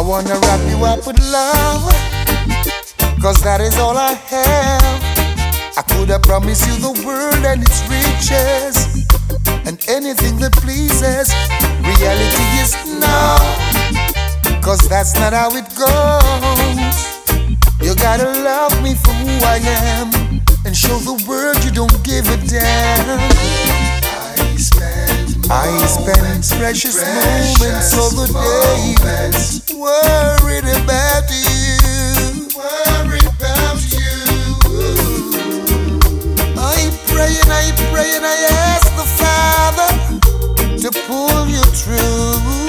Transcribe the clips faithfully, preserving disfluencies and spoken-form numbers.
wanna wrap you up with love, cause that is all I have. I could have promised you the world and its riches, and anything that pleases. Reality is no, cause that's not how it goes. You gotta love me for who I am, and show the world you don't give a damn. I spend, I spend precious, precious moments of the day moments. Worried about you, worried about you. I pray and I pray and I ask the Father to pull you through.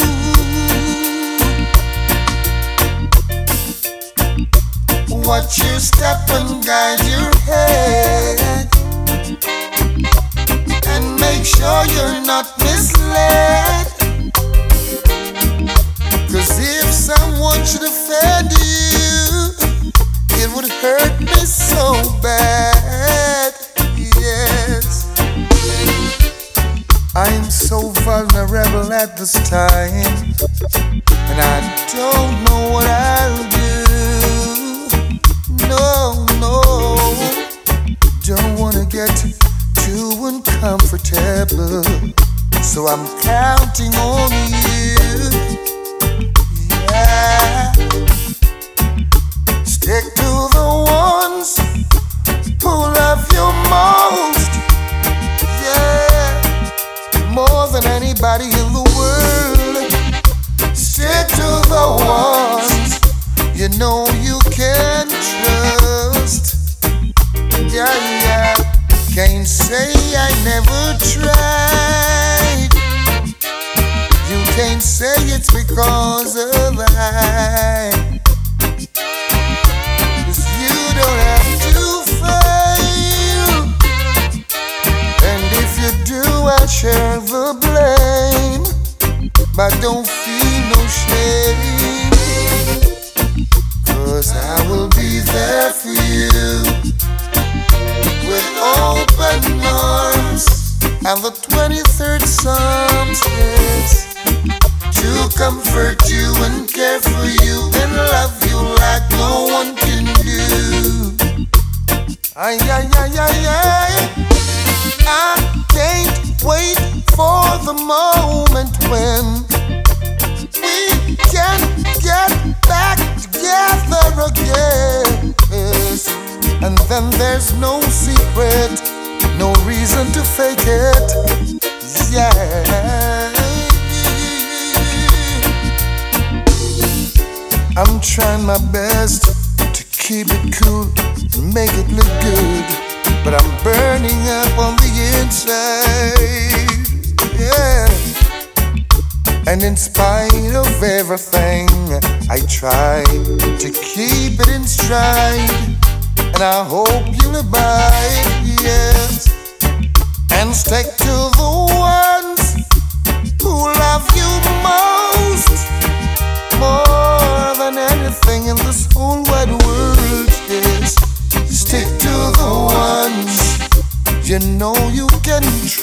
Watch your step and guide your head, and make sure you're not misled. Cause if someone should offend you, it would hurt me so bad. Yes, I'm so vulnerable at this time, and I don't know what I'll do. No, no, don't wanna get too uncomfortable, so I'm counting on you. Yeah, stick to the ones who love you most. Yeah, more than anybody in the world. Stick to the ones you know you can trust. Yeah, yeah. Can't say I never tried. You can't say it's because of I. Cause you don't have to fail, and if you do, I'll share the blame, but don't feel no shame. Cause I will be there for you with open arms. And the twenty-third Psalm says to comfort you and care for you and love you like no one can do. Ay, ay, ay, ay, ay. I can't wait for the moment when we can get back together again. Yes. And then there's no secret, no reason to fake it. Yeah, I'm trying my best to keep it cool and make it look good, but I'm burning up on the inside. Yeah. And in spite of everything, I try to keep it in stride. And I hope you'll abide, yes, and stick to the ones who love you most, more than anything in this whole wide world, yes. Stick to the ones you know you can